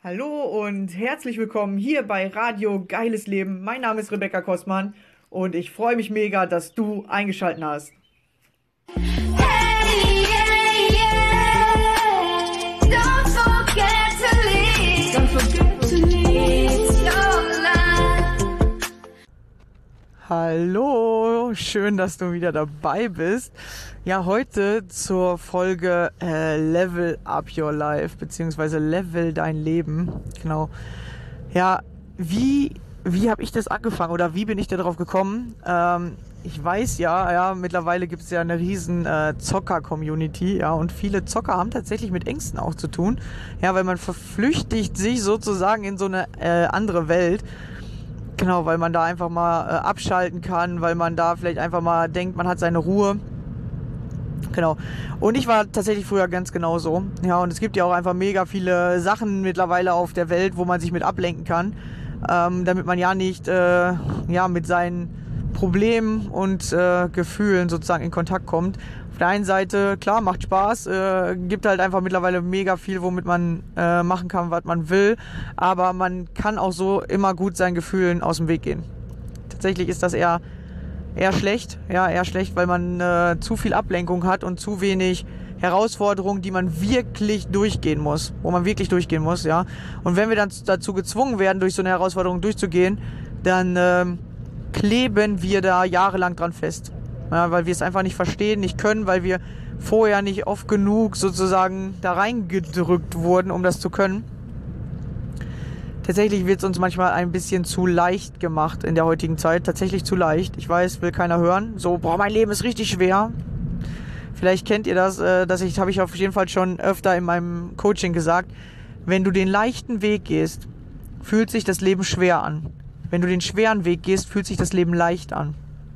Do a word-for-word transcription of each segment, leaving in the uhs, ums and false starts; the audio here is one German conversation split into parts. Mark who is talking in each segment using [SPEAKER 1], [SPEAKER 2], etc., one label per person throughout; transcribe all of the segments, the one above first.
[SPEAKER 1] Hallo und herzlich willkommen hier bei Radio Geiles Leben. Mein Name ist Rebecca Kostmann und ich freue mich mega, dass du eingeschaltet hast.
[SPEAKER 2] Hey, yeah, yeah. Don't forget to leave. Don't forget to leave your life.
[SPEAKER 1] Hallo, schön, dass du wieder dabei bist. Ja, heute zur Folge äh, Level Up Your Life, beziehungsweise Level Dein Leben. Genau. Ja, wie, wie habe ich das angefangen oder wie bin ich da drauf gekommen? Ähm, ich weiß ja, ja, mittlerweile gibt es ja eine riesen äh, Zocker-Community, ja, und viele Zocker haben tatsächlich mit Ängsten auch zu tun. Ja, weil man verflüchtigt sich sozusagen in so eine äh, andere Welt. Genau, weil man da einfach mal äh, abschalten kann, weil man da vielleicht einfach mal denkt, man hat seine Ruhe. Genau. Und ich war tatsächlich früher ganz genauso. Ja, und es gibt ja auch einfach mega viele Sachen mittlerweile auf der Welt, wo man sich mit ablenken kann, ähm, damit man ja nicht äh, ja, mit seinen Problemen und äh, Gefühlen sozusagen in Kontakt kommt. Auf der einen Seite, klar, macht Spaß, äh, gibt halt einfach mittlerweile mega viel, womit man äh, machen kann, was man will, aber man kann auch so immer gut seinen Gefühlen aus dem Weg gehen. Tatsächlich ist das eher eher schlecht, ja, eher schlecht, weil man äh, zu viel Ablenkung hat und zu wenig Herausforderungen, die man wirklich durchgehen muss, wo man wirklich durchgehen muss, ja. Und wenn wir dann dazu gezwungen werden, durch so eine Herausforderung durchzugehen, dann ähm, kleben wir da jahrelang dran fest. Ja, weil wir es einfach nicht verstehen, nicht können, weil wir vorher nicht oft genug sozusagen da reingedrückt wurden, um das zu können. Tatsächlich wird es uns manchmal ein bisschen zu leicht gemacht in der heutigen Zeit. Tatsächlich zu leicht. Ich weiß, will keiner hören. So, boah, mein Leben ist richtig schwer. Vielleicht kennt ihr das, äh, das ich, habe ich auf jeden Fall schon öfter in meinem Coaching gesagt. Wenn du den leichten Weg gehst, fühlt sich das Leben schwer an. Wenn du den schweren Weg gehst, fühlt sich das Leben leicht an.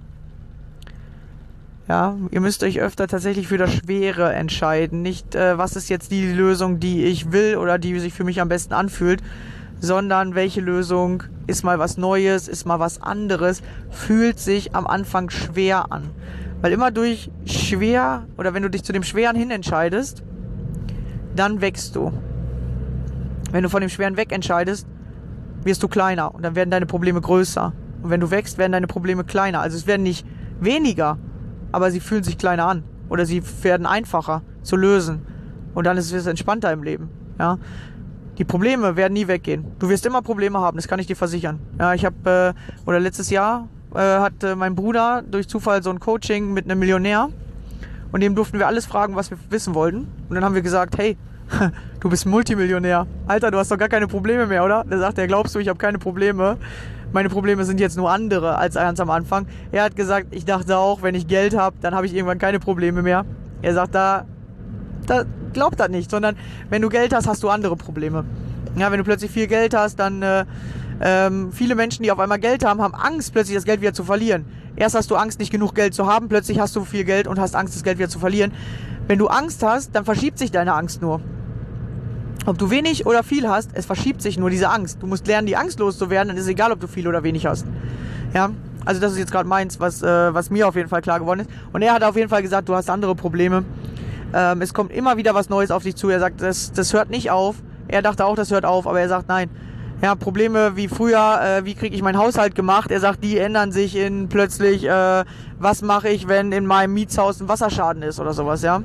[SPEAKER 1] Ja, ihr müsst euch öfter tatsächlich für das Schwere entscheiden. Nicht, äh, was ist jetzt die Lösung, die ich will oder die sich für mich am besten anfühlt, sondern welche Lösung ist mal was Neues, ist mal was anderes, fühlt sich am Anfang schwer an. Weil immer durch schwer, oder wenn du dich zu dem Schweren hin entscheidest, dann wächst du. Wenn du von dem Schweren weg entscheidest, wirst du kleiner und dann werden deine Probleme größer. Und wenn du wächst, werden deine Probleme kleiner. Also es werden nicht weniger, aber sie fühlen sich kleiner an. Oder sie werden einfacher zu lösen. Und dann ist es entspannter im Leben. Ja. Die Probleme werden nie weggehen. Du wirst immer Probleme haben, das kann ich dir versichern. Ja, ich habe, äh, oder letztes Jahr äh, hat äh, mein Bruder durch Zufall so ein Coaching mit einem Millionär und dem durften wir alles fragen, was wir wissen wollten. Und dann haben wir gesagt, hey, du bist Multimillionär. Alter, du hast doch gar keine Probleme mehr, oder? Der sagt, ja, glaubst du, ich habe keine Probleme? Meine Probleme sind jetzt nur andere als ganz am Anfang. Er hat gesagt, ich dachte auch, wenn ich Geld habe, dann habe ich irgendwann keine Probleme mehr. Er sagt, da, da glaubt das nicht, sondern wenn du Geld hast, hast du andere Probleme. Ja, wenn du plötzlich viel Geld hast, dann äh, ähm, viele Menschen, die auf einmal Geld haben, haben Angst, plötzlich das Geld wieder zu verlieren. Erst hast du Angst, nicht genug Geld zu haben, plötzlich hast du viel Geld und hast Angst, das Geld wieder zu verlieren. Wenn du Angst hast, dann verschiebt sich deine Angst nur. Ob du wenig oder viel hast, es verschiebt sich nur diese Angst. Du musst lernen, die Angst loszuwerden, dann ist es egal, ob du viel oder wenig hast. Ja, also das ist jetzt gerade meins, was, äh, was mir auf jeden Fall klar geworden ist. Und er hat auf jeden Fall gesagt, du hast andere Probleme. Ähm, es kommt immer wieder was Neues auf dich zu. Er sagt, das, das hört nicht auf. Er dachte auch, das hört auf, aber er sagt, nein. Ja, Probleme wie früher, äh, wie kriege ich meinen Haushalt gemacht? Er sagt, die ändern sich in plötzlich, äh, was mache ich, wenn in meinem Mietshaus ein Wasserschaden ist oder sowas, ja.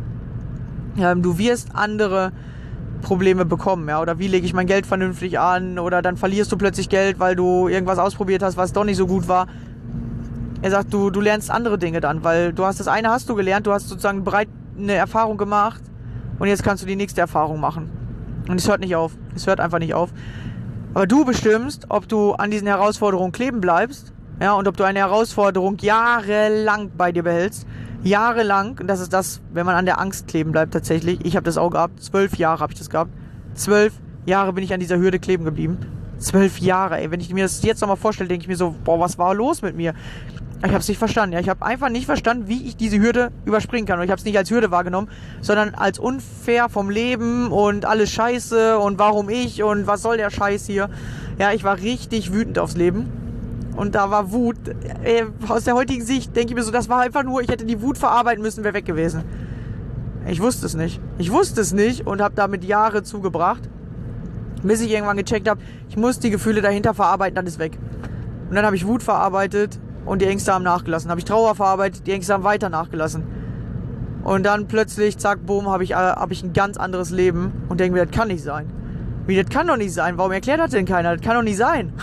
[SPEAKER 1] Ähm, du wirst andere Probleme bekommen, ja, oder wie lege ich mein Geld vernünftig an, oder dann verlierst du plötzlich Geld, weil du irgendwas ausprobiert hast, was doch nicht so gut war. Er sagt, du, du lernst andere Dinge dann, weil du hast das eine hast du gelernt, du hast sozusagen bereit eine Erfahrung gemacht und jetzt kannst du die nächste Erfahrung machen. Und es hört nicht auf, es hört einfach nicht auf. Aber du bestimmst, ob du an diesen Herausforderungen kleben bleibst, ja, und ob du eine Herausforderung jahrelang bei dir behältst. Jahrelang, und das ist das, wenn man an der Angst kleben bleibt tatsächlich. Ich habe das auch gehabt, zwölf Jahre habe ich das gehabt. Zwölf Jahre bin ich an dieser Hürde kleben geblieben. Zwölf Jahre, ey. Wenn ich mir das jetzt nochmal vorstelle, denke ich mir so, boah, was war los mit mir? Ich habe es nicht verstanden. Ja, ich habe einfach nicht verstanden, wie ich diese Hürde überspringen kann. Und ich habe es nicht als Hürde wahrgenommen, sondern als unfair vom Leben und alles Scheiße und warum ich und was soll der Scheiß hier. Ja, ich war richtig wütend aufs Leben. Und da war Wut. Äh, aus der heutigen Sicht denke ich mir so, das war einfach nur, ich hätte die Wut verarbeiten müssen, wäre weg gewesen. Ich wusste es nicht. Ich wusste es nicht und habe damit Jahre zugebracht. Bis ich irgendwann gecheckt habe, ich muss die Gefühle dahinter verarbeiten, dann ist weg. Und dann habe ich Wut verarbeitet und die Ängste haben nachgelassen. Habe ich Trauer verarbeitet, die Ängste haben weiter nachgelassen. Und dann plötzlich, zack, boom, habe ich, äh, hab ich ein ganz anderes Leben und denke mir, das kann nicht sein. Wie, das kann doch nicht sein? Warum erklärt das denn keiner? Das kann doch nicht sein.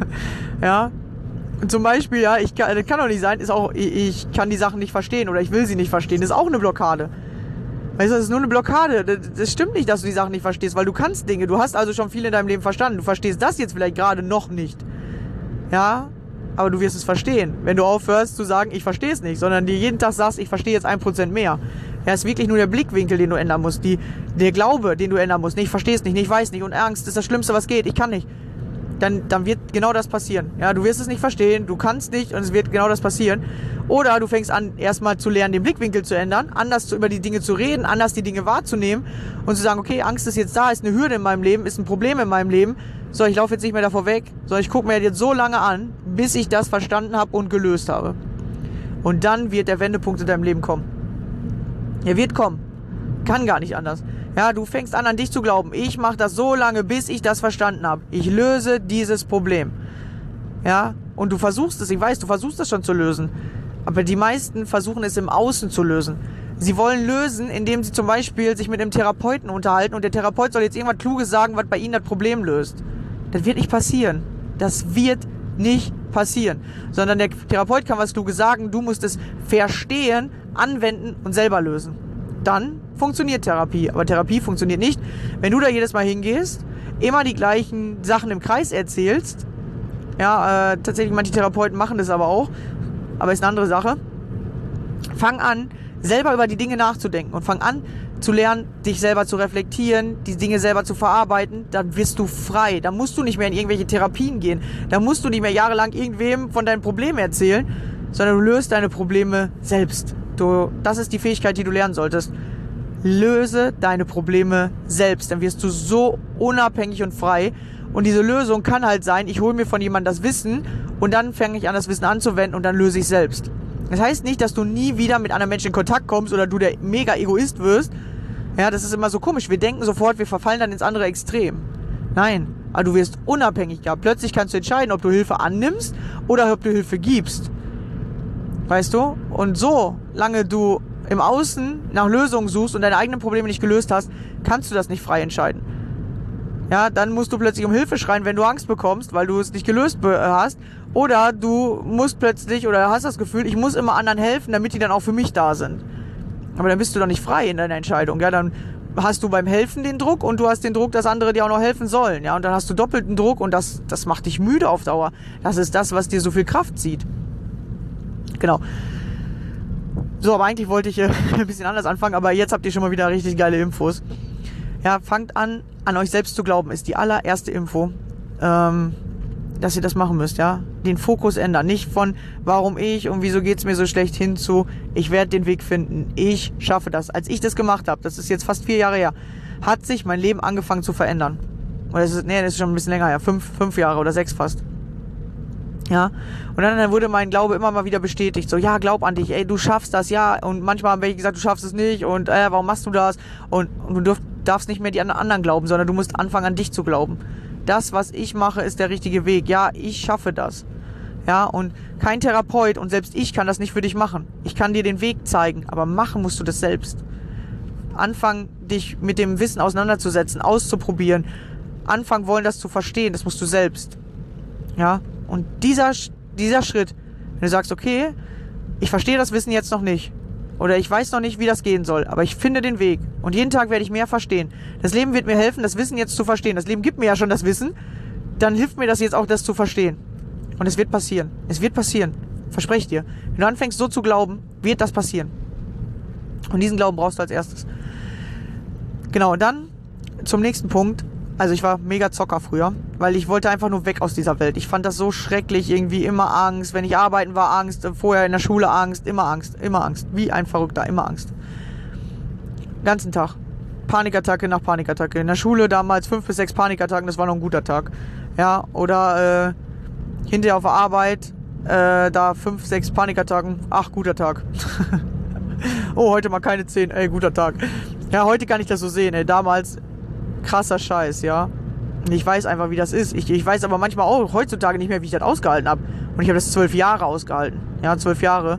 [SPEAKER 1] Ja. Und zum Beispiel, ja, ich kann, das kann doch nicht sein, ist auch, ich, ich kann die Sachen nicht verstehen oder ich will sie nicht verstehen. Das ist auch eine Blockade. Weißt du, das ist nur eine Blockade. Das, das stimmt nicht, dass du die Sachen nicht verstehst, weil du kannst Dinge. Du hast also schon viel in deinem Leben verstanden. Du verstehst das jetzt vielleicht gerade noch nicht. Ja, aber du wirst es verstehen, wenn du aufhörst zu sagen, ich verstehe es nicht, sondern dir jeden Tag sagst, ich verstehe jetzt ein Prozent mehr. Ja, ist wirklich nur der Blickwinkel, den du ändern musst, die, der Glaube, den du ändern musst. Nee, ich verstehe es nicht, nee, ich weiß nicht und Angst ist das Schlimmste, was geht, ich kann nicht. Dann, dann wird genau das passieren. Ja, du wirst es nicht verstehen, du kannst nicht und es wird genau das passieren. Oder du fängst an, erstmal zu lernen, den Blickwinkel zu ändern, anders zu, über die Dinge zu reden, anders die Dinge wahrzunehmen und zu sagen, okay, Angst ist jetzt da, ist eine Hürde in meinem Leben, ist ein Problem in meinem Leben. So, ich laufe jetzt nicht mehr davor weg, sondern ich gucke mir jetzt so lange an, bis ich das verstanden habe und gelöst habe. Und dann wird der Wendepunkt in deinem Leben kommen. Er wird kommen. Kann gar nicht anders. Ja, du fängst an, an dich zu glauben. Ich mache das so lange, bis ich das verstanden habe. Ich löse dieses Problem. Ja, und du versuchst es, ich weiß, du versuchst es schon zu lösen. Aber die meisten versuchen es im Außen zu lösen. Sie wollen lösen, indem sie zum Beispiel sich mit einem Therapeuten unterhalten und der Therapeut soll jetzt irgendwas Kluges sagen, was bei ihnen das Problem löst. Das wird nicht passieren. Das wird nicht passieren. Sondern der Therapeut kann was Kluges sagen, du musst es verstehen, anwenden und selber lösen. Dann funktioniert Therapie. Aber Therapie funktioniert nicht, wenn du da jedes Mal hingehst, immer die gleichen Sachen im Kreis erzählst. Ja, äh, tatsächlich, manche Therapeuten machen das aber auch. Aber ist eine andere Sache. Fang an, selber über die Dinge nachzudenken und fang an zu lernen, dich selber zu reflektieren, die Dinge selber zu verarbeiten, dann wirst du frei. Da musst du nicht mehr in irgendwelche Therapien gehen. Da musst du nicht mehr jahrelang irgendwem von deinen Problemen erzählen, sondern du löst deine Probleme selbst. Du, das ist die Fähigkeit, die du lernen solltest. Löse deine Probleme selbst, dann wirst du so unabhängig und frei. Und diese Lösung kann halt sein, ich hole mir von jemandem das Wissen und dann fange ich an, das Wissen anzuwenden und dann löse ich es selbst. Das heißt nicht, dass du nie wieder mit anderen Menschen in Kontakt kommst oder du der mega Egoist wirst. Ja, das ist immer so komisch. Wir denken sofort, wir verfallen dann ins andere Extrem. Nein, aber du wirst unabhängig. Ja. Plötzlich kannst du entscheiden, ob du Hilfe annimmst oder ob du Hilfe gibst. Weißt du? Und so lange du im Außen nach Lösungen suchst und deine eigenen Probleme nicht gelöst hast, kannst du das nicht frei entscheiden. Ja, dann musst du plötzlich um Hilfe schreien, wenn du Angst bekommst, weil du es nicht gelöst hast. Oder du musst plötzlich oder hast das Gefühl, ich muss immer anderen helfen, damit die dann auch für mich da sind. Aber dann bist du doch nicht frei in deiner Entscheidung. Ja, dann hast du beim Helfen den Druck und du hast den Druck, dass andere dir auch noch helfen sollen. Ja, und dann hast du doppelten Druck und das, das macht dich müde auf Dauer. Das ist das, was dir so viel Kraft zieht. Genau. So, aber eigentlich wollte ich äh, ein bisschen anders anfangen, aber jetzt habt ihr schon mal wieder richtig geile Infos. Ja, fangt an, an euch selbst zu glauben, ist die allererste Info, ähm, dass ihr das machen müsst, ja. Den Fokus ändern, nicht von warum ich und wieso geht's mir so schlecht hin zu, ich werde den Weg finden, ich schaffe das. Als ich das gemacht habe, das ist jetzt fast vier Jahre her, hat sich mein Leben angefangen zu verändern. Oder das ist, nee, das ist schon ein bisschen länger her, fünf, fünf Jahre oder sechs fast. Ja, und dann wurde mein Glaube immer mal wieder bestätigt, so, ja, glaub an dich, ey, du schaffst das, ja, und manchmal haben welche gesagt, du schaffst es nicht und, äh, warum machst du das? Und, und du dürf, darfst nicht mehr die anderen glauben, sondern du musst anfangen, an dich zu glauben. Das, was ich mache, ist der richtige Weg, ja, ich schaffe das. Ja, und kein Therapeut und selbst ich kann das nicht für dich machen. Ich kann dir den Weg zeigen, aber machen musst du das selbst. Anfangen, dich mit dem Wissen auseinanderzusetzen, auszuprobieren, anfangen wollen, das zu verstehen, das musst du selbst. Ja, und dieser, dieser Schritt, wenn du sagst, okay, ich verstehe das Wissen jetzt noch nicht oder ich weiß noch nicht, wie das gehen soll, aber ich finde den Weg und jeden Tag werde ich mehr verstehen. Das Leben wird mir helfen, das Wissen jetzt zu verstehen. Das Leben gibt mir ja schon das Wissen, dann hilft mir das jetzt auch, das zu verstehen. Und es wird passieren. Es wird passieren. Verspreche ich dir. Wenn du anfängst so zu glauben, wird das passieren. Und diesen Glauben brauchst du als erstes. Genau, und dann zum nächsten Punkt. Also ich war mega Zocker früher, weil ich wollte einfach nur weg aus dieser Welt. Ich fand das so schrecklich, irgendwie immer Angst. Wenn ich arbeiten war, Angst. Vorher in der Schule Angst. Immer Angst. Immer Angst. Wie ein Verrückter. Immer Angst. Den ganzen Tag. Panikattacke nach Panikattacke. In der Schule damals fünf bis sechs Panikattacken. Das war noch ein guter Tag. Ja, oder äh, hinterher auf der Arbeit. Äh, da fünf, sechs Panikattacken. Ach, guter Tag. Oh, heute mal keine zehn. Ey, guter Tag. Ja, heute kann ich das so sehen. Ey, damals krasser Scheiß, ja. Ich weiß einfach, wie das ist. Ich, ich weiß aber manchmal auch heutzutage nicht mehr, wie ich das ausgehalten habe. Und ich habe das zwölf Jahre ausgehalten. Ja, zwölf Jahre.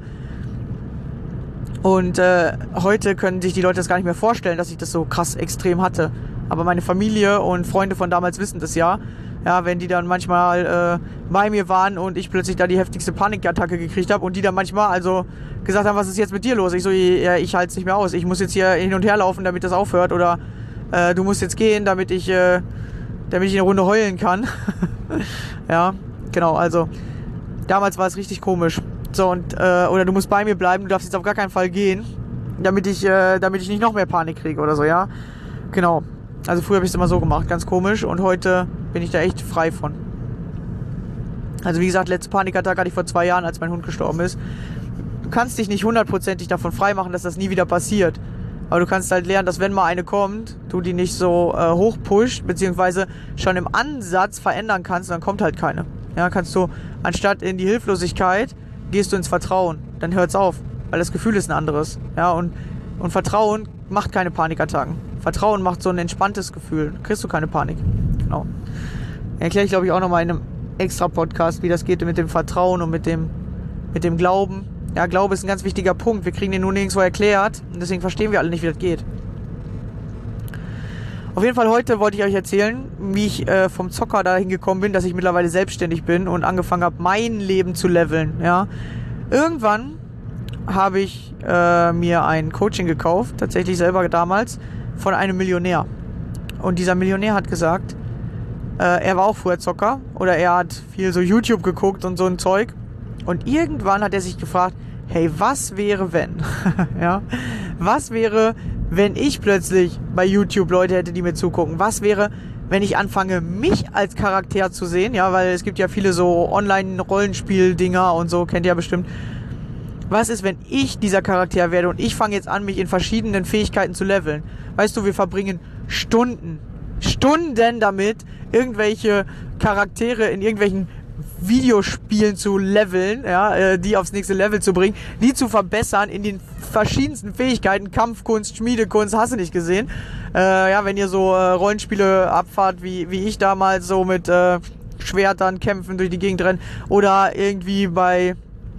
[SPEAKER 1] Und äh, heute können sich die Leute das gar nicht mehr vorstellen, dass ich das so krass extrem hatte. Aber meine Familie und Freunde von damals wissen das ja. Ja, wenn die dann manchmal äh, bei mir waren und ich plötzlich da die heftigste Panikattacke gekriegt habe und die dann manchmal also gesagt haben, was ist jetzt mit dir los? Ich so, ja, ich halte es nicht mehr aus. Ich muss jetzt hier hin und her laufen, damit das aufhört. Oder äh, du musst jetzt gehen, damit ich, äh, damit ich eine Runde heulen kann. Ja, genau, also damals war es richtig komisch. So, und, äh, oder du musst bei mir bleiben, du darfst jetzt auf gar keinen Fall gehen, damit ich, äh, damit ich nicht noch mehr Panik kriege oder so, ja. Genau. Also früher habe ich es immer so gemacht, ganz komisch, und heute bin ich da echt frei von. Also wie gesagt, letzte Panikattacke hatte ich vor zwei Jahren, als mein Hund gestorben ist. Du kannst dich nicht hundertprozentig davon frei machen, dass das nie wieder passiert. Aber du kannst halt lernen, dass wenn mal eine kommt, du die nicht so äh, hochpusht, beziehungsweise schon im Ansatz verändern kannst, dann kommt halt keine. Ja, kannst du, anstatt in die Hilflosigkeit, gehst du ins Vertrauen. Dann hört's auf, weil das Gefühl ist ein anderes. Ja, und, und Vertrauen macht keine Panikattacken. Vertrauen macht so ein entspanntes Gefühl. Da kriegst du keine Panik. Genau. Erkläre ich, glaube ich, auch nochmal in einem extra Podcast, wie das geht mit dem Vertrauen und mit dem, mit dem Glauben. Ja, Glaube ist ein ganz wichtiger Punkt. Wir kriegen den nur nirgendwo erklärt. Und deswegen verstehen wir alle nicht, wie das geht. Auf jeden Fall heute wollte ich euch erzählen, wie ich äh, vom Zocker dahin gekommen bin, dass ich mittlerweile selbstständig bin und angefangen habe, mein Leben zu leveln. Ja. Irgendwann habe ich äh, mir ein Coaching gekauft, tatsächlich selber damals, von einem Millionär. Und dieser Millionär hat gesagt, äh, er war auch früher Zocker oder er hat viel so YouTube geguckt und so ein Zeug. Und irgendwann hat er sich gefragt, hey, was wäre wenn? Ja, was wäre, wenn ich plötzlich bei YouTube Leute hätte, die mir zugucken? Was wäre, wenn ich anfange, mich als Charakter zu sehen? Ja, weil es gibt ja viele so Online-Rollenspiel-Dinger und so, kennt ihr ja bestimmt. Was ist, wenn ich dieser Charakter werde und ich fange jetzt an, mich in verschiedenen Fähigkeiten zu leveln? Weißt du, wir verbringen Stunden, Stunden damit, irgendwelche Charaktere in irgendwelchen Videospielen zu leveln, ja, äh, die aufs nächste Level zu bringen, die zu verbessern in den verschiedensten Fähigkeiten, Kampfkunst, Schmiedekunst, hast du nicht gesehen. Äh, ja, wenn ihr so äh, Rollenspiele abfahrt, wie, wie ich damals, so mit äh, Schwertern kämpfen, durch die Gegend rennen, oder irgendwie bei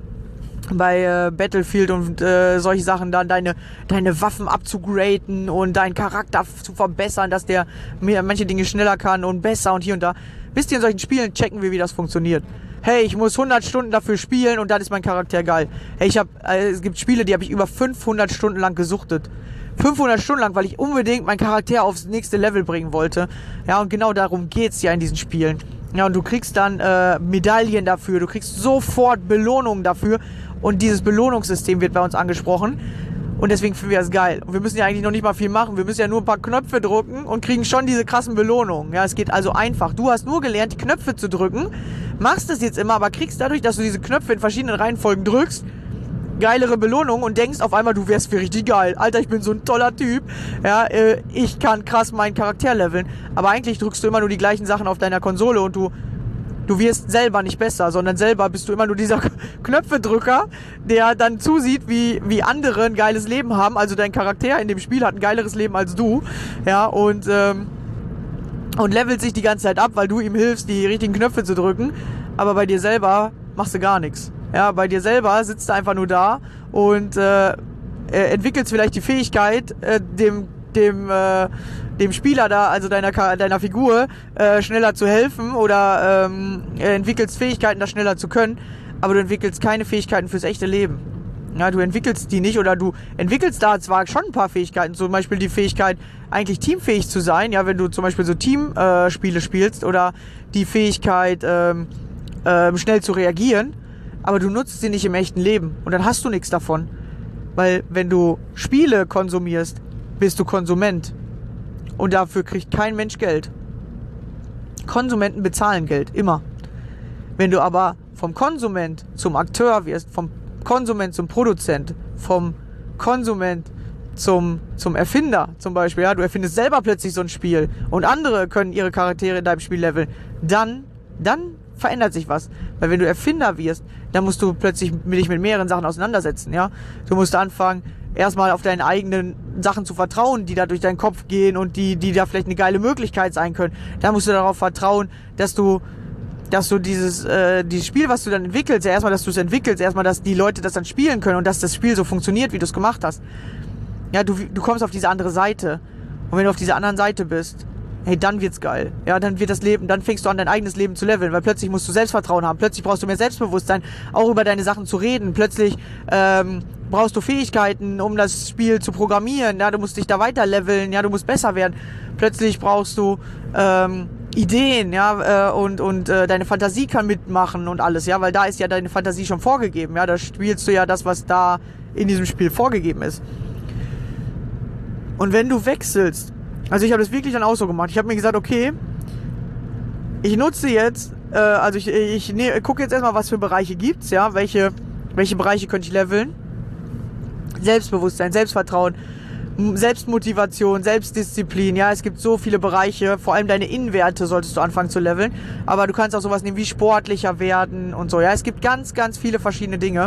[SPEAKER 1] bei äh, Battlefield und äh, solche Sachen, dann deine deine Waffen abzugraden und deinen Charakter zu verbessern, dass der mehr, manche Dinge schneller kann und besser und hier und da. Wisst ihr, in solchen Spielen checken wir, wie das funktioniert. Hey, ich muss hundert Stunden dafür spielen und dann ist mein Charakter geil. Hey, ich hab, äh, es gibt Spiele, die habe ich über fünfhundert Stunden lang gesuchtet. fünfhundert Stunden lang, weil ich unbedingt meinen Charakter aufs nächste Level bringen wollte. Ja, und genau darum geht's ja in diesen Spielen. Ja, und du kriegst dann äh, Medaillen dafür, du kriegst sofort Belohnungen dafür. Und dieses Belohnungssystem wird bei uns angesprochen. Und deswegen finden wir das geil. Und wir müssen ja eigentlich noch nicht mal viel machen. Wir müssen ja nur ein paar Knöpfe drücken und kriegen schon diese krassen Belohnungen. Ja, es geht also einfach. Du hast nur gelernt, die Knöpfe zu drücken. Machst es jetzt immer, aber kriegst dadurch, dass du diese Knöpfe in verschiedenen Reihenfolgen drückst, geilere Belohnungen und denkst auf einmal, du wärst für richtig geil. Alter, ich bin so ein toller Typ. Ja, äh, ich kann krass meinen Charakter leveln. Aber eigentlich drückst du immer nur die gleichen Sachen auf deiner Konsole und du Du wirst selber nicht besser, sondern selber bist du immer nur dieser Knöpfedrücker, der dann zusieht, wie, wie andere ein geiles Leben haben. Also dein Charakter in dem Spiel hat ein geileres Leben als du. Ja, und, ähm, und levelt sich die ganze Zeit ab, weil du ihm hilfst, die richtigen Knöpfe zu drücken. Aber bei dir selber machst du gar nichts. Ja, bei dir selber sitzt du einfach nur da und äh, entwickelst vielleicht die Fähigkeit, äh, dem, dem, äh, dem Spieler da, also deiner, deiner Figur, äh, schneller zu helfen oder ähm, entwickelst Fähigkeiten, das schneller zu können, aber du entwickelst keine Fähigkeiten fürs echte Leben. Ja, du entwickelst die nicht oder du entwickelst da zwar schon ein paar Fähigkeiten, zum Beispiel die Fähigkeit, eigentlich teamfähig zu sein, ja, wenn du zum Beispiel so Teamspiele äh, spielst oder die Fähigkeit, ähm, äh, schnell zu reagieren, aber du nutzt sie nicht im echten Leben und dann hast du nichts davon, weil wenn du Spiele konsumierst, bist du Konsument. Und dafür kriegt kein Mensch Geld. Konsumenten bezahlen Geld, immer. Wenn du aber vom Konsument zum Akteur wirst, vom Konsument zum Produzent, vom Konsument zum, zum Erfinder zum Beispiel, ja, du erfindest selber plötzlich so ein Spiel und andere können ihre Charaktere in deinem Spiel leveln, dann, dann verändert sich was. Weil wenn du Erfinder wirst, dann musst du plötzlich dich mit mehreren Sachen auseinandersetzen, ja. Du musst anfangen, erstmal auf deine eigenen Sachen zu vertrauen, die da durch deinen Kopf gehen und die, die da vielleicht eine geile Möglichkeit sein können. Dann musst du darauf vertrauen, dass du, dass du dieses, äh, dieses Spiel, was du dann entwickelst, ja, erstmal, dass du es entwickelst, erstmal, dass die Leute das dann spielen können und dass das Spiel so funktioniert, wie du es gemacht hast. Ja, du, du kommst auf diese andere Seite. Und wenn du auf dieser anderen Seite bist, hey, dann wird's geil. Ja, dann wird das Leben, dann fängst du an, dein eigenes Leben zu leveln, weil plötzlich musst du Selbstvertrauen haben, plötzlich brauchst du mehr Selbstbewusstsein, auch über deine Sachen zu reden, plötzlich ähm, brauchst du Fähigkeiten, um das Spiel zu programmieren, ja, du musst dich da weiter leveln, ja, du musst besser werden, plötzlich brauchst du ähm, Ideen, ja, äh, und, und äh, deine Fantasie kann mitmachen und alles, ja, weil da ist ja deine Fantasie schon vorgegeben, ja, da spielst du ja das, was da in diesem Spiel vorgegeben ist. Und wenn du wechselst, also ich habe das wirklich dann auch so gemacht. Ich habe mir gesagt, okay, ich nutze jetzt, äh, also ich, ich ne, gucke jetzt erstmal, was für Bereiche gibt's, ja, welche, welche Bereiche könnte ich leveln. Selbstbewusstsein, Selbstvertrauen, Selbstmotivation, Selbstdisziplin, ja, es gibt so viele Bereiche, vor allem deine Innenwerte solltest du anfangen zu leveln, aber du kannst auch sowas nehmen wie sportlicher werden und so, ja, es gibt ganz, ganz viele verschiedene Dinge.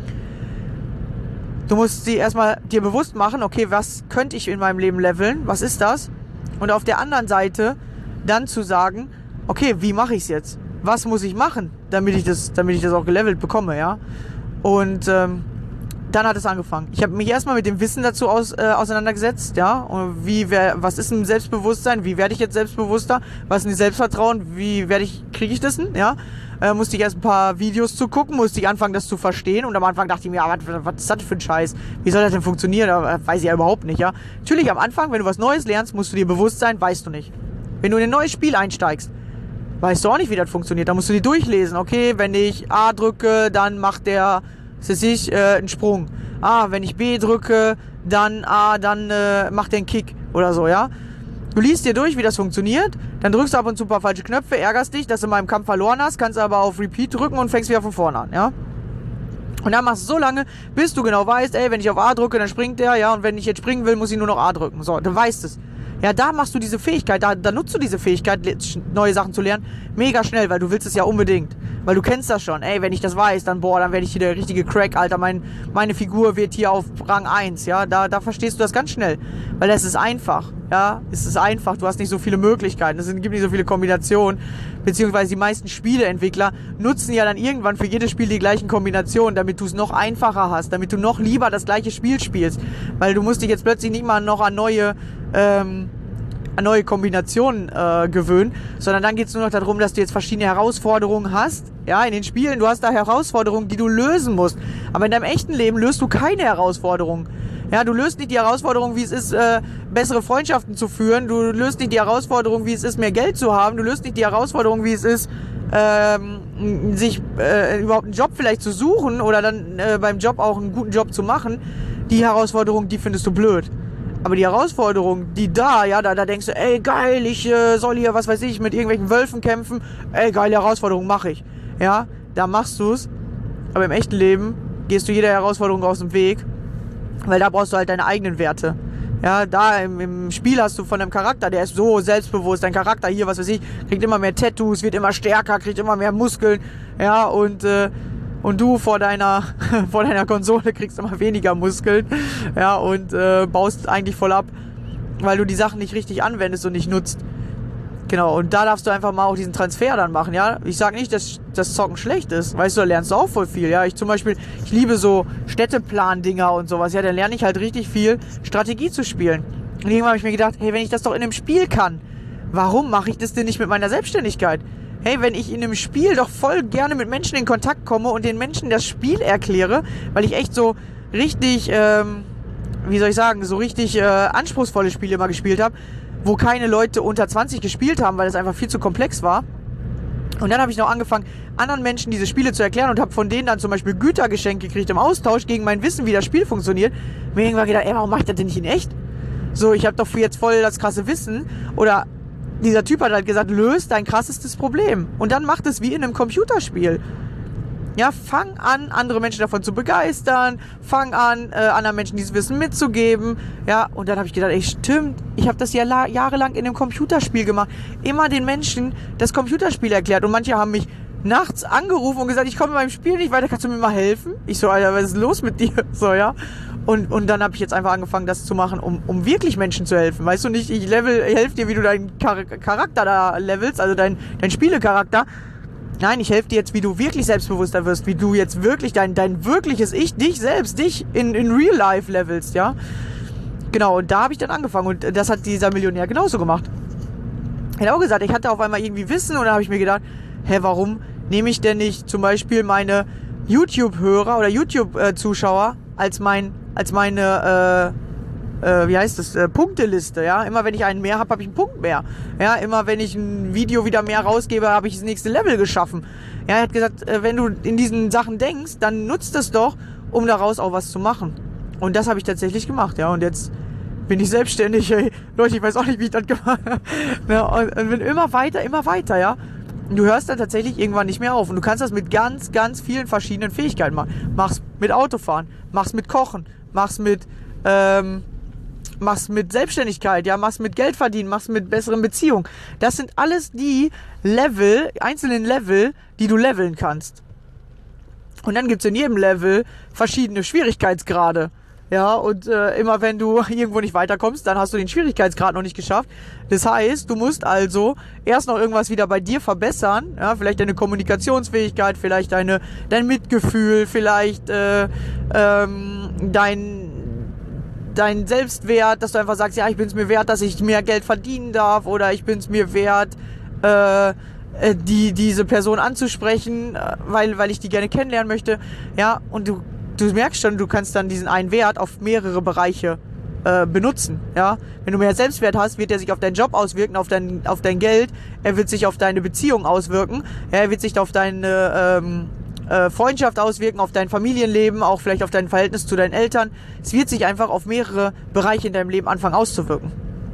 [SPEAKER 1] Du musst sie erstmal dir bewusst machen, okay, was könnte ich in meinem Leben leveln, was ist das? Und auf der anderen Seite dann zu sagen, okay, wie mache ich es jetzt? Was muss ich machen, damit ich das, damit ich das auch gelevelt bekomme, ja? Und ähm, dann hat es angefangen. Ich habe mich erstmal mit dem Wissen dazu aus, äh, auseinandergesetzt, ja? Und wie, wer, was ist ein Selbstbewusstsein? Wie werde ich jetzt selbstbewusster? Was ist ein Selbstvertrauen? Wie werde ich, kriege ich das denn, ja? Äh, musste ich erst ein paar Videos zu gucken, musste ich anfangen, das zu verstehen. Und am Anfang dachte ich mir, ja, was, was ist das für ein Scheiß? Wie soll das denn funktionieren? Da weiß ich ja überhaupt nicht, ja. Natürlich, am Anfang, wenn du was Neues lernst, musst du dir bewusst sein, weißt du nicht. Wenn du in ein neues Spiel einsteigst, weißt du auch nicht, wie das funktioniert. Da musst du dir durchlesen. Okay, wenn ich A drücke, dann macht der, was weiß ich, äh, einen Sprung. Ah, wenn ich B drücke, dann A, dann äh, macht der einen Kick oder so, ja. Du liest dir durch, wie das funktioniert, dann drückst du ab und zu ein paar falsche Knöpfe, ärgerst dich, dass du mal im Kampf verloren hast, kannst aber auf Repeat drücken und fängst wieder von vorne an, ja. Und dann machst du so lange, bis du genau weißt, ey, wenn ich auf A drücke, dann springt der, ja, und wenn ich jetzt springen will, muss ich nur noch A drücken. So, du weißt es. Ja, da machst du diese Fähigkeit, da, da nutzt du diese Fähigkeit, neue Sachen zu lernen, mega schnell, weil du willst es ja unbedingt. Weil du kennst das schon. Ey, wenn ich das weiß, dann boah, dann werde ich hier der richtige Crack, Alter. Mein, meine Figur wird hier auf Rang eins, ja. Da, da verstehst du das ganz schnell. Weil das ist einfach, ja. Es ist einfach. Du hast nicht so viele Möglichkeiten. Es gibt nicht so viele Kombinationen. Beziehungsweise die meisten Spieleentwickler nutzen ja dann irgendwann für jedes Spiel die gleichen Kombinationen, damit du es noch einfacher hast, damit du noch lieber das gleiche Spiel spielst. Weil du musst dich jetzt plötzlich nicht mal noch an neue, ähm, an neue Kombinationen äh, gewöhnen, sondern dann geht es nur noch darum, dass du jetzt verschiedene Herausforderungen hast, ja, in den Spielen, du hast da Herausforderungen, die du lösen musst, aber in deinem echten Leben löst du keine Herausforderungen, ja, du löst nicht die Herausforderung, wie es ist, äh, bessere Freundschaften zu führen, du löst nicht die Herausforderung, wie es ist, mehr Geld zu haben, du löst nicht die Herausforderung, wie es ist, ähm, sich äh, überhaupt einen Job vielleicht zu suchen oder dann äh, beim Job auch einen guten Job zu machen, die Herausforderung, die findest du blöd. Aber die Herausforderung, die da, ja, da, da denkst du, ey, geil, ich äh, soll hier, was weiß ich, mit irgendwelchen Wölfen kämpfen. Ey, geile Herausforderung, mach ich. Ja, da machst du's. Aber im echten Leben gehst du jeder Herausforderung aus dem Weg, weil da brauchst du halt deine eigenen Werte. Ja, da im, im Spiel hast du von deinem Charakter, der ist so selbstbewusst, dein Charakter hier, was weiß ich, kriegt immer mehr Tattoos, wird immer stärker, kriegt immer mehr Muskeln, ja, und, äh, Und du vor deiner vor deiner Konsole kriegst immer weniger Muskeln, ja, und äh, baust eigentlich voll ab, weil du die Sachen nicht richtig anwendest und nicht nutzt. Genau, und da darfst du einfach mal auch diesen Transfer dann machen, ja. Ich sag nicht, dass das Zocken schlecht ist, weißt du, da lernst du auch voll viel, ja. Ich zum Beispiel, ich liebe so Städteplan-Dinger und sowas, ja, da lerne ich halt richtig viel, Strategie zu spielen. Und irgendwann habe ich mir gedacht, hey, wenn ich das doch in einem Spiel kann, warum mache ich das denn nicht mit meiner Selbstständigkeit? Hey, wenn ich in einem Spiel doch voll gerne mit Menschen in Kontakt komme und den Menschen das Spiel erkläre, weil ich echt so richtig, ähm, wie soll ich sagen, so richtig äh, anspruchsvolle Spiele immer gespielt habe, wo keine Leute unter zwanzig gespielt haben, weil es einfach viel zu komplex war. Und dann habe ich noch angefangen, anderen Menschen diese Spiele zu erklären und habe von denen dann zum Beispiel Gütergeschenke gekriegt im Austausch gegen mein Wissen, wie das Spiel funktioniert. Mir irgendwann gedacht, ey, warum mache ich das denn nicht in echt? So, ich habe doch jetzt voll das krasse Wissen. Oder dieser Typ hat halt gesagt, löst dein krassestes Problem. Und dann macht es wie in einem Computerspiel. Ja, fang an, andere Menschen davon zu begeistern. Fang an, äh, anderen Menschen dieses Wissen mitzugeben. Ja, und dann habe ich gedacht, ey, stimmt, ich habe das ja la- jahrelang in einem Computerspiel gemacht. Immer den Menschen das Computerspiel erklärt. Und manche haben mich nachts angerufen und gesagt, ich komme beim Spiel nicht weiter, kannst du mir mal helfen? Ich so, Alter, was ist los mit dir? So, ja. Und, und dann habe ich jetzt einfach angefangen, das zu machen, um, um wirklich Menschen zu helfen. Weißt du nicht, ich level, ich helfe dir, wie du deinen Char- Charakter da levelst, also dein, dein Spielecharakter. Nein, ich helfe dir jetzt, wie du wirklich selbstbewusster wirst, wie du jetzt wirklich dein, dein wirkliches Ich, dich selbst, dich in, in Real Life levelst, ja. Genau, und da habe ich dann angefangen und das hat dieser Millionär genauso gemacht. Er hat auch gesagt, ich hatte auf einmal irgendwie Wissen und dann habe ich mir gedacht, hä, warum nehme ich denn nicht zum Beispiel meine YouTube-Hörer oder YouTube-Zuschauer als mein, als meine, äh, äh, wie heißt das, äh, Punkteliste, ja. Immer wenn ich einen mehr habe, habe ich einen Punkt mehr. Ja, immer wenn ich ein Video wieder mehr rausgebe, habe ich das nächste Level geschaffen. Ja, er hat gesagt, äh, wenn du in diesen Sachen denkst, dann nutzt es doch, um daraus auch was zu machen. Und das habe ich tatsächlich gemacht, ja. Und jetzt bin ich selbstständig, ey. Leute, ich weiß auch nicht, wie ich das gemacht habe. Ja, und, und bin immer weiter, immer weiter, ja. Und du hörst dann tatsächlich irgendwann nicht mehr auf. Und du kannst das mit ganz, ganz vielen verschiedenen Fähigkeiten machen. Mach's mit Autofahren, mach's mit Kochen, mach's mit, ähm, mach's mit Selbstständigkeit, ja, mach's mit Geld verdienen, mach's mit besseren Beziehungen. Das sind alles die Level, einzelnen Level, die du leveln kannst. Und dann gibt's in jedem Level verschiedene Schwierigkeitsgrade. Ja, und äh, immer wenn du irgendwo nicht weiterkommst, dann hast du den Schwierigkeitsgrad noch nicht geschafft. Das heißt, du musst also erst noch irgendwas wieder bei dir verbessern. Ja, vielleicht deine Kommunikationsfähigkeit, vielleicht deine, dein Mitgefühl, vielleicht äh, ähm, dein, dein Selbstwert, dass du einfach sagst, ja, ich bin es mir wert, dass ich mehr Geld verdienen darf oder ich bin es mir wert, äh, die, diese Person anzusprechen, weil, weil ich die gerne kennenlernen möchte. Ja, und du Du merkst schon, du kannst dann diesen einen Wert auf mehrere Bereiche äh, benutzen. Ja? Wenn du mehr Selbstwert hast, wird er sich auf deinen Job auswirken, auf dein, auf dein Geld, er wird sich auf deine Beziehung auswirken, ja, er wird sich auf deine ähm, äh, Freundschaft auswirken, auf dein Familienleben, auch vielleicht auf dein Verhältnis zu deinen Eltern. Es wird sich einfach auf mehrere Bereiche in deinem Leben anfangen auszuwirken.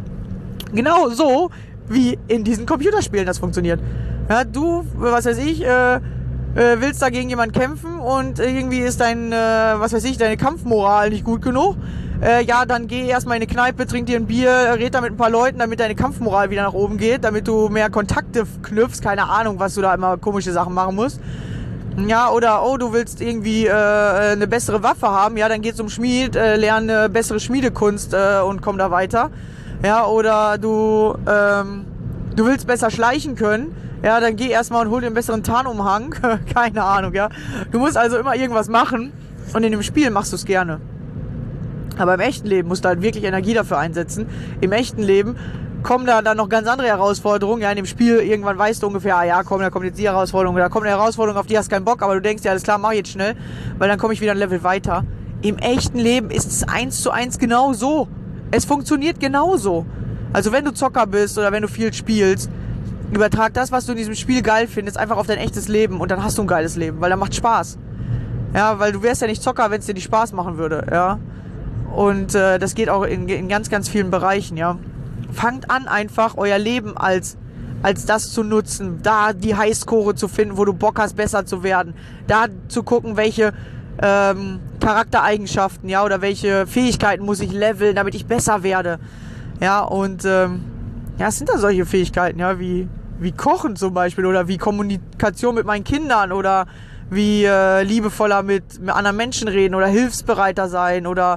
[SPEAKER 1] Genau so, wie in diesen Computerspielen das funktioniert. Ja, du, was weiß ich, äh, Äh, willst da gegen jemanden kämpfen und irgendwie ist dein, äh, was weiß ich, deine Kampfmoral nicht gut genug, äh, ja, dann geh erstmal in eine Kneipe, trink dir ein Bier, red da mit ein paar Leuten, damit deine Kampfmoral wieder nach oben geht, damit du mehr Kontakte knüpfst, keine Ahnung, was du da immer komische Sachen machen musst. Ja, oder, oh, du willst irgendwie äh, eine bessere Waffe haben, ja, dann geh zum Schmied, äh, lerne bessere Schmiedekunst äh, und komm da weiter. Ja, oder du, ähm, du willst besser schleichen können, ja, dann geh erstmal und hol dir einen besseren Tarnumhang. Keine Ahnung, ja. Du musst also immer irgendwas machen und in dem Spiel machst du es gerne. Aber im echten Leben musst du halt wirklich Energie dafür einsetzen. Im echten Leben kommen da dann noch ganz andere Herausforderungen. Ja, in dem Spiel irgendwann weißt du ungefähr, ah ja, komm, da kommt jetzt die Herausforderung, da kommt eine Herausforderung, auf die hast du keinen Bock, aber du denkst, ja, alles klar, mach ich jetzt schnell, weil dann komme ich wieder ein Level weiter. Im echten Leben ist es eins zu eins genau so. Es funktioniert genauso. Also wenn du Zocker bist oder wenn du viel spielst, übertrag das, was du in diesem Spiel geil findest, einfach auf dein echtes Leben und dann hast du ein geiles Leben, weil dann macht Spaß. Ja, weil du wärst ja nicht Zocker, wenn es dir nicht Spaß machen würde, ja. Und äh, das geht auch in, in ganz, ganz vielen Bereichen, ja. Fangt an, einfach euer Leben als, als das zu nutzen, da die Highscore zu finden, wo du Bock hast, besser zu werden, da zu gucken, welche ähm, Charaktereigenschaften, ja, oder welche Fähigkeiten muss ich leveln, damit ich besser werde. Ja, und ähm, ja, es sind da solche Fähigkeiten, ja, wie wie Kochen zum Beispiel oder wie Kommunikation mit meinen Kindern oder wie äh, liebevoller mit, mit anderen Menschen reden oder hilfsbereiter sein oder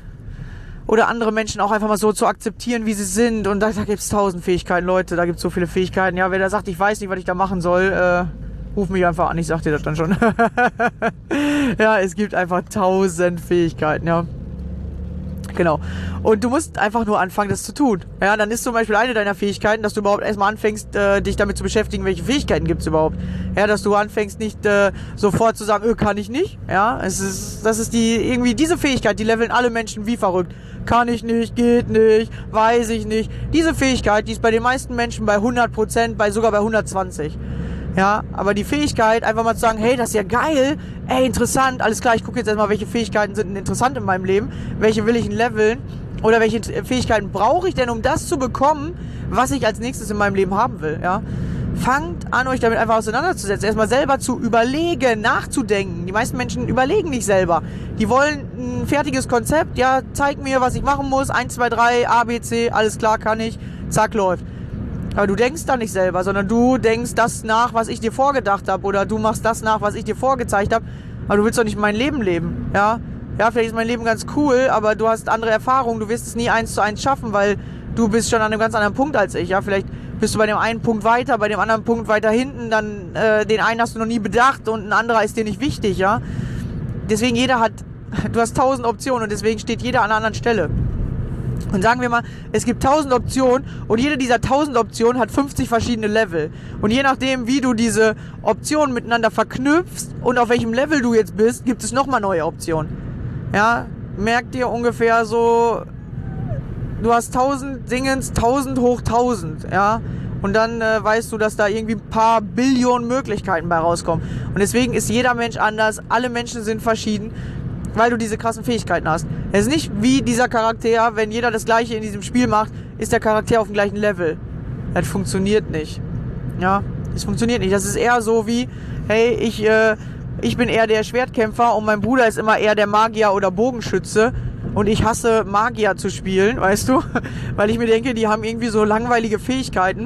[SPEAKER 1] oder andere Menschen auch einfach mal so zu akzeptieren, wie sie sind. Und da, da gibt es tausend Fähigkeiten, Leute, da gibt es so viele Fähigkeiten. Ja, wer da sagt, ich weiß nicht, was ich da machen soll, äh, ruf mich einfach an, ich sag dir das dann schon. Ja, es gibt einfach tausend Fähigkeiten, ja. Genau. Und du musst einfach nur anfangen, das zu tun. Ja, dann ist zum Beispiel eine deiner Fähigkeiten, dass du überhaupt erstmal anfängst, äh, dich damit zu beschäftigen, welche Fähigkeiten gibt's überhaupt. Ja, dass du anfängst, nicht äh, sofort zu sagen, öh, kann ich nicht. Ja, es ist, das ist die, irgendwie diese Fähigkeit, die leveln alle Menschen wie verrückt. Kann ich nicht, geht nicht, weiß ich nicht. Diese Fähigkeit, die ist bei den meisten Menschen bei hundert Prozent, bei sogar bei hundertzwanzig. Ja, aber die Fähigkeit, einfach mal zu sagen, hey, das ist ja geil, ey, interessant, alles klar, ich gucke jetzt erstmal, welche Fähigkeiten sind interessant in meinem Leben, welche will ich leveln oder welche Fähigkeiten brauche ich denn, um das zu bekommen, was ich als nächstes in meinem Leben haben will, ja. Fangt an, euch damit einfach auseinanderzusetzen, erstmal selber zu überlegen, nachzudenken. Die meisten Menschen überlegen nicht selber. Die wollen ein fertiges Konzept, ja, zeig mir, was ich machen muss, eins, zwei, drei, A, B, C, alles klar, kann ich, zack, läuft. Aber du denkst da nicht selber, sondern du denkst das nach, was ich dir vorgedacht habe. Oder du machst das nach, was ich dir vorgezeigt habe. Aber du willst doch nicht mein Leben leben, ja? Ja, vielleicht ist mein Leben ganz cool, aber du hast andere Erfahrungen. Du wirst es nie eins zu eins schaffen, weil du bist schon an einem ganz anderen Punkt als ich, ja? Vielleicht bist du bei dem einen Punkt weiter, bei dem anderen Punkt weiter hinten. Dann äh, den einen hast du noch nie bedacht und ein anderer ist dir nicht wichtig, ja? Deswegen jeder hat, du hast tausend Optionen und deswegen steht jeder an einer anderen Stelle. Und sagen wir mal, es gibt tausend Optionen und jede dieser tausend Optionen hat fünfzig verschiedene Level. Und je nachdem, wie du diese Optionen miteinander verknüpfst und auf welchem Level du jetzt bist, gibt es nochmal neue Optionen. Ja, merk dir ungefähr so, du hast tausend Dingens, tausend hoch tausend, ja. Und dann äh, weißt du, dass da irgendwie ein paar Billionen Möglichkeiten bei rauskommen. Und deswegen ist jeder Mensch anders, alle Menschen sind verschieden, weil du diese krassen Fähigkeiten hast. Es ist nicht wie dieser Charakter, wenn jeder das Gleiche in diesem Spiel macht, ist der Charakter auf dem gleichen Level. Das funktioniert nicht. Ja, es funktioniert nicht. Das ist eher so wie, hey, ich, äh, ich bin eher der Schwertkämpfer und mein Bruder ist immer eher der Magier oder Bogenschütze und ich hasse Magier zu spielen, weißt du? Weil ich mir denke, die haben irgendwie so langweilige Fähigkeiten.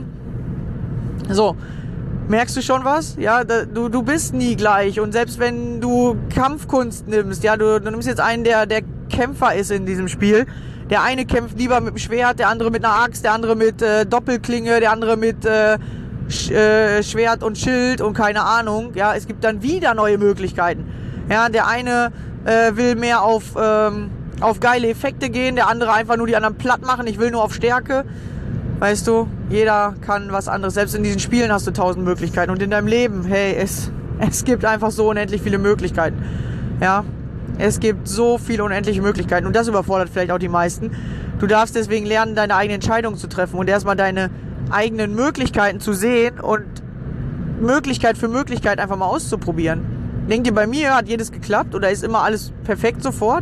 [SPEAKER 1] So. Merkst du schon was? Ja, da, du, du bist nie gleich. Und selbst wenn du Kampfkunst nimmst, ja, du, du nimmst jetzt einen, der, der Kämpfer ist in diesem Spiel. Der eine kämpft lieber mit dem Schwert, der andere mit einer Axt, der andere mit äh, Doppelklinge, der andere mit äh, Sch, äh, Schwert und Schild und keine Ahnung. Ja, es gibt dann wieder neue Möglichkeiten. Ja, der eine äh, will mehr auf, ähm, auf geile Effekte gehen, der andere einfach nur die anderen platt machen. Ich will nur auf Stärke. Weißt du, jeder kann was anderes. Selbst in diesen Spielen hast du tausend Möglichkeiten. Und in deinem Leben, hey, es, es gibt einfach so unendlich viele Möglichkeiten. Ja, es gibt so viele unendliche Möglichkeiten. Und das überfordert vielleicht auch die meisten. Du darfst deswegen lernen, deine eigene Entscheidung zu treffen und erstmal deine eigenen Möglichkeiten zu sehen und Möglichkeit für Möglichkeit einfach mal auszuprobieren. Denkt ihr, bei mir hat jedes geklappt oder ist immer alles perfekt sofort?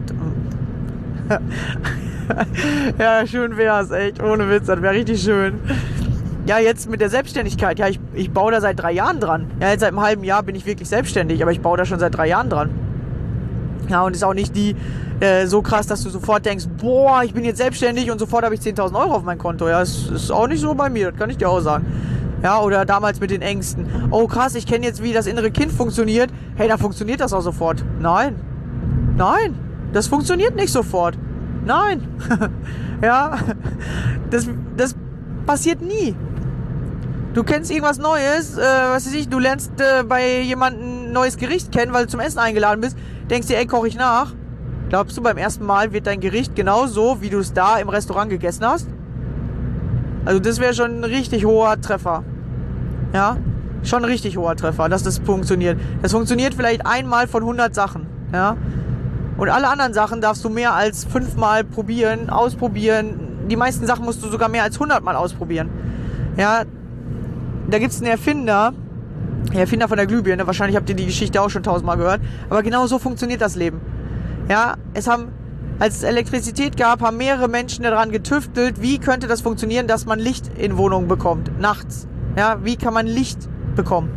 [SPEAKER 1] Ja, schön wär's, echt, ohne Witz, das wäre richtig schön. Ja, jetzt mit der Selbstständigkeit, ja, ich, ich baue da seit drei Jahren dran. Ja, jetzt seit einem halben Jahr bin ich wirklich selbstständig, aber ich baue da schon seit drei Jahren dran. Ja, und ist auch nicht die äh, so krass, dass du sofort denkst, boah, ich bin jetzt selbstständig und sofort habe ich zehntausend Euro auf mein Konto. Ja, das ist auch nicht so bei mir, das kann ich dir auch sagen. Ja, oder damals mit den Ängsten. Oh krass, ich kenne jetzt, wie das innere Kind funktioniert. Hey, da funktioniert das auch sofort. Nein, nein, das funktioniert nicht sofort. Nein, ja, das, das passiert nie. Du kennst irgendwas Neues, äh, was weiß ich, du lernst äh, bei jemandem ein neues Gericht kennen, weil du zum Essen eingeladen bist, denkst dir, ey, koche ich nach. Glaubst du, beim ersten Mal wird dein Gericht genauso, wie du es da im Restaurant gegessen hast? Also das wäre schon ein richtig hoher Treffer. Ja, schon ein richtig hoher Treffer, dass das funktioniert. Das funktioniert vielleicht einmal von hundert Sachen, ja. Und alle anderen Sachen darfst du mehr als fünfmal probieren, ausprobieren. Die meisten Sachen musst du sogar mehr als hundert Mal ausprobieren. Ja, da gibt es einen Erfinder, der Erfinder von der Glühbirne. Wahrscheinlich habt ihr die Geschichte auch schon tausendmal gehört. Aber genau so funktioniert das Leben. Ja, es haben, als es Elektrizität gab, haben mehrere Menschen daran getüftelt, wie könnte das funktionieren, dass man Licht in Wohnungen bekommt, nachts. Ja, wie kann man Licht bekommen?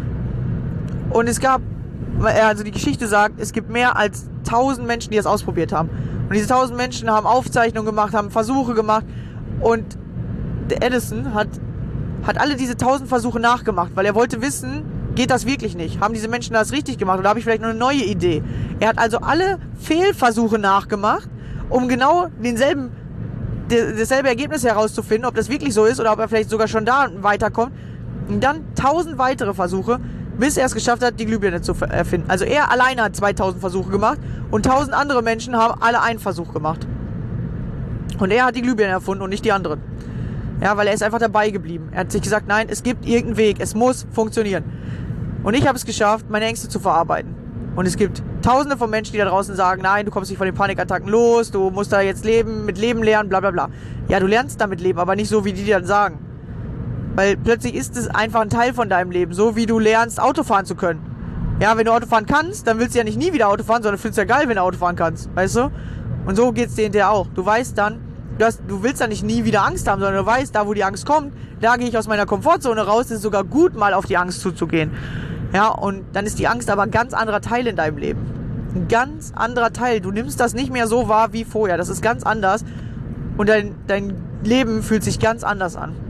[SPEAKER 1] Und es gab, also die Geschichte sagt, es gibt mehr als tausend Menschen, die das ausprobiert haben. Und diese tausend Menschen haben Aufzeichnungen gemacht, haben Versuche gemacht. Und der Edison hat, hat alle diese tausend Versuche nachgemacht, weil er wollte wissen, geht das wirklich nicht? Haben diese Menschen das richtig gemacht? Oder habe ich vielleicht noch eine neue Idee? Er hat also alle Fehlversuche nachgemacht, um genau denselben, dasselbe Ergebnis herauszufinden, ob das wirklich so ist oder ob er vielleicht sogar schon da weiterkommt. Und dann tausend weitere Versuche, bis er es geschafft hat, die Glühbirne zu erfinden. Also er alleine hat zweitausend Versuche gemacht und tausend andere Menschen haben alle einen Versuch gemacht. Und er hat die Glühbirne erfunden und nicht die anderen. Ja, weil er ist einfach dabei geblieben. Er hat sich gesagt, nein, es gibt irgendeinen Weg, es muss funktionieren. Und ich habe es geschafft, meine Ängste zu verarbeiten. Und es gibt tausende von Menschen, die da draußen sagen, nein, du kommst nicht von den Panikattacken los, du musst da jetzt leben, mit Leben lernen, bla bla bla. Ja, du lernst damit leben, aber nicht so, wie die dir dann sagen. Weil plötzlich ist es einfach ein Teil von deinem Leben, so wie du lernst, Auto fahren zu können. Ja, wenn du Auto fahren kannst, dann willst du ja nicht nie wieder Auto fahren, sondern findest ja geil, wenn du Auto fahren kannst, weißt du? Und so geht's dir hinterher auch. Du weißt dann, du, hast, du willst dann nicht nie wieder Angst haben, sondern du weißt, da wo die Angst kommt, da gehe ich aus meiner Komfortzone raus, es ist sogar gut, mal auf die Angst zuzugehen. Ja, und dann ist die Angst aber ein ganz anderer Teil in deinem Leben. Ein ganz anderer Teil. Du nimmst das nicht mehr so wahr wie vorher. Das ist ganz anders. Und dein, dein Leben fühlt sich ganz anders an.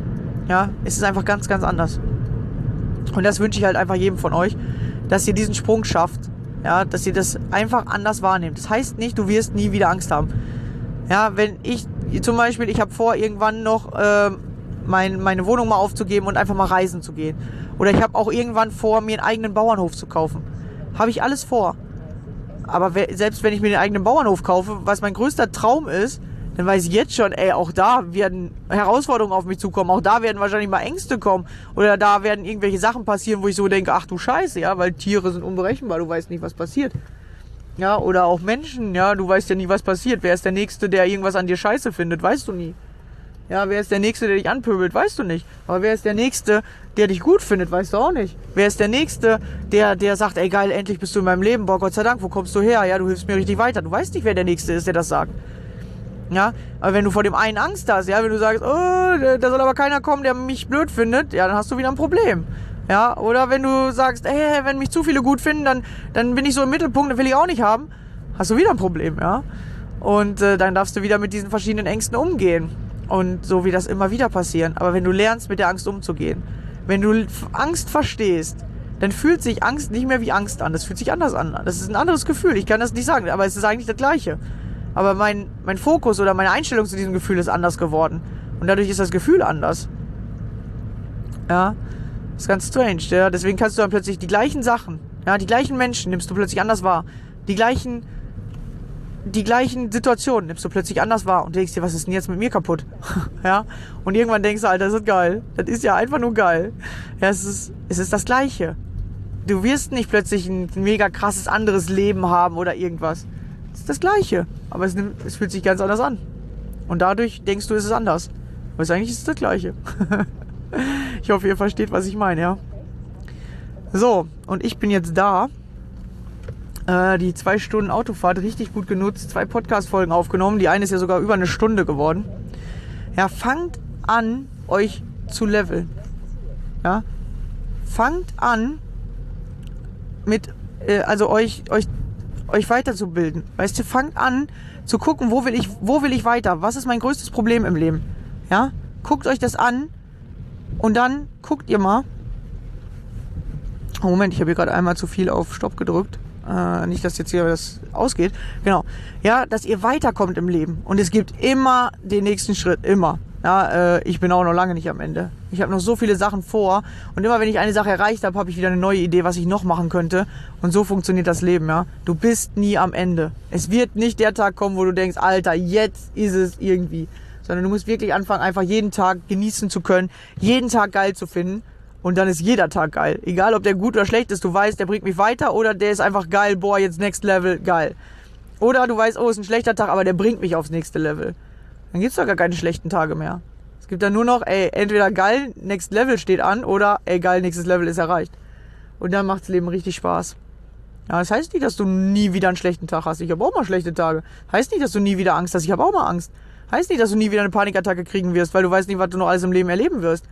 [SPEAKER 1] Ja, es ist einfach ganz, ganz anders. Und das wünsche ich halt einfach jedem von euch, dass ihr diesen Sprung schafft. Ja, dass ihr das einfach anders wahrnehmt. Das heißt nicht, du wirst nie wieder Angst haben. Ja, wenn ich zum Beispiel, ich habe vor, irgendwann noch äh, mein, meine Wohnung mal aufzugeben und einfach mal reisen zu gehen. Oder ich habe auch irgendwann vor, mir einen eigenen Bauernhof zu kaufen. Habe ich alles vor. Aber selbst wenn ich mir den eigenen Bauernhof kaufe, was mein größter Traum ist, dann weiß ich jetzt schon, ey, auch da werden Herausforderungen auf mich zukommen. Auch da werden wahrscheinlich mal Ängste kommen. Oder da werden irgendwelche Sachen passieren, wo ich so denke, ach du Scheiße, ja, weil Tiere sind unberechenbar, du weißt nicht, was passiert. Ja, oder auch Menschen, ja, du weißt ja nie, was passiert. Wer ist der Nächste, der irgendwas an dir scheiße findet, weißt du nie. Ja, wer ist der Nächste, der dich anpöbelt, weißt du nicht. Aber wer ist der Nächste, der dich gut findet, weißt du auch nicht. Wer ist der Nächste, der, der sagt, ey geil, endlich bist du in meinem Leben, boah, Gott sei Dank, wo kommst du her? Ja, du hilfst mir richtig weiter. Du weißt nicht, wer der Nächste ist, der das sagt. Ja, aber wenn du vor dem einen Angst hast, ja, wenn du sagst, oh, da soll aber keiner kommen, der mich blöd findet, ja, dann hast du wieder ein Problem. Ja, oder wenn du sagst, ey, wenn mich zu viele gut finden, dann, dann bin ich so im Mittelpunkt, das will ich auch nicht haben, hast du wieder ein Problem, ja. Und äh, dann darfst du wieder mit diesen verschiedenen Ängsten umgehen. Und so wie das immer wieder passieren. Aber wenn du lernst, mit der Angst umzugehen, wenn du Angst verstehst, dann fühlt sich Angst nicht mehr wie Angst an. Das fühlt sich anders an. Das ist ein anderes Gefühl. Ich kann das nicht sagen, aber es ist eigentlich das Gleiche. Aber mein, mein Fokus oder meine Einstellung zu diesem Gefühl ist anders geworden. Und dadurch ist das Gefühl anders. Ja, das ist ganz strange. Ja? Deswegen kannst du dann plötzlich die gleichen Sachen, ja, die gleichen Menschen nimmst du plötzlich anders wahr. Die gleichen... die gleichen Situationen nimmst du plötzlich anders wahr und denkst dir, was ist denn jetzt mit mir kaputt? Ja? Und irgendwann denkst du, Alter, das ist geil. Das ist ja einfach nur geil. Ja, es ist, es ist das Gleiche. Du wirst nicht plötzlich ein mega krasses anderes Leben haben oder irgendwas. Es ist das Gleiche. Aber es, nimmt, es fühlt sich ganz anders an. Und dadurch denkst du, es ist anders. Aber eigentlich ist es das Gleiche. Ich hoffe, ihr versteht, was ich meine, ja. So, und ich bin jetzt da. Die zwei Stunden Autofahrt richtig gut genutzt, zwei Podcast-Folgen aufgenommen. Die eine ist ja sogar über eine Stunde geworden. Ja, fangt an, euch zu leveln. Ja, fangt an, mit, äh, also euch, euch, euch weiterzubilden. Weißt du, fangt an, zu gucken, wo will ich, wo will ich weiter? Was ist mein größtes Problem im Leben? Ja, guckt euch das an und dann guckt ihr mal. Oh, Moment, ich habe hier gerade einmal zu viel auf Stopp gedrückt. Äh, nicht, dass jetzt hier das ausgeht. Genau. Ja, dass ihr weiterkommt im Leben. Und es gibt immer den nächsten Schritt. Immer. Ja, äh, ich bin auch noch lange nicht am Ende. Ich habe noch so viele Sachen vor. Und immer wenn ich eine Sache erreicht habe, habe ich wieder eine neue Idee, was ich noch machen könnte. Und so funktioniert das Leben, ja. Du bist nie am Ende. Es wird nicht der Tag kommen, wo du denkst, Alter, jetzt ist es irgendwie. Sondern du musst wirklich anfangen, einfach jeden Tag genießen zu können. Jeden Tag geil zu finden. Und dann ist jeder Tag geil. Egal, ob der gut oder schlecht ist, du weißt, der bringt mich weiter oder der ist einfach geil, boah, jetzt Next Level, geil. Oder du weißt, oh, ist ein schlechter Tag, aber der bringt mich aufs nächste Level. Dann gibt's doch gar keine schlechten Tage mehr. Es gibt dann nur noch, ey, entweder geil, Next Level steht an oder, ey, geil, nächstes Level ist erreicht. Und dann macht's Leben richtig Spaß. Ja, das heißt nicht, dass du nie wieder einen schlechten Tag hast. Ich habe auch mal schlechte Tage. Heißt nicht, dass du nie wieder Angst hast. Ich habe auch mal Angst. Heißt nicht, dass du nie wieder eine Panikattacke kriegen wirst, weil du weißt nicht, was du noch alles im Leben erleben wirst.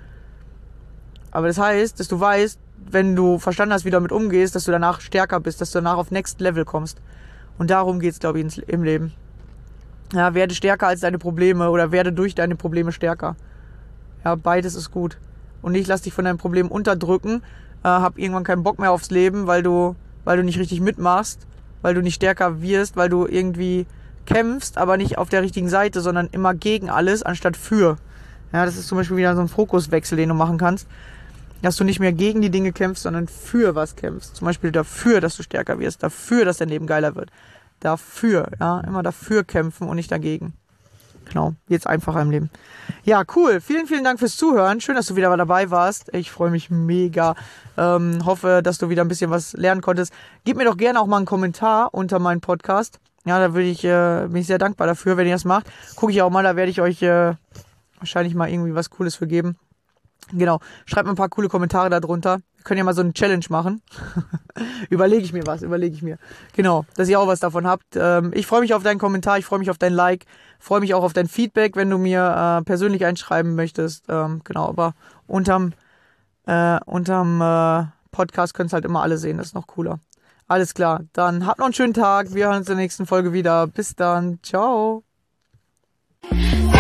[SPEAKER 1] Aber das heißt, dass du weißt, wenn du verstanden hast, wie du damit umgehst, dass du danach stärker bist, dass du danach auf Next Level kommst. Und darum geht's, glaube ich, im Leben. Ja, werde stärker als deine Probleme oder werde durch deine Probleme stärker. Ja, beides ist gut. Und nicht lass dich von deinen Problemen unterdrücken, äh, hab irgendwann keinen Bock mehr aufs Leben, weil du, weil du nicht richtig mitmachst, weil du nicht stärker wirst, weil du irgendwie kämpfst, aber nicht auf der richtigen Seite, sondern immer gegen alles, anstatt für. Ja, das ist zum Beispiel wieder so ein Fokuswechsel, den du machen kannst. Dass du nicht mehr gegen die Dinge kämpfst, sondern für was kämpfst. Zum Beispiel dafür, dass du stärker wirst. Dafür, dass dein Leben geiler wird. Dafür, ja, immer dafür kämpfen und nicht dagegen. Genau, jetzt einfacher im Leben. Ja, cool. Vielen, vielen Dank fürs Zuhören. Schön, dass du wieder dabei warst. Ich freue mich mega. Ähm, hoffe, dass du wieder ein bisschen was lernen konntest. Gib mir doch gerne auch mal einen Kommentar unter meinen Podcast. Ja, da würde ich, äh, bin ich sehr dankbar dafür, wenn ihr das macht. Gucke ich auch mal, da werde ich euch äh, wahrscheinlich mal irgendwie was Cooles für geben. Genau, schreibt mir ein paar coole Kommentare da drunter. Wir können ja mal so eine Challenge machen. Überlege ich mir was, überlege ich mir. Genau, dass ihr auch was davon habt. Ähm, ich freue mich auf deinen Kommentar, ich freue mich auf dein Like, freue mich auch auf dein Feedback, wenn du mir äh, persönlich einschreiben möchtest. Ähm, genau, aber unterm, äh, unterm äh, Podcast könnt ihr halt immer alle sehen, das ist noch cooler. Alles klar, dann habt noch einen schönen Tag. Wir hören uns in der nächsten Folge wieder. Bis dann, ciao.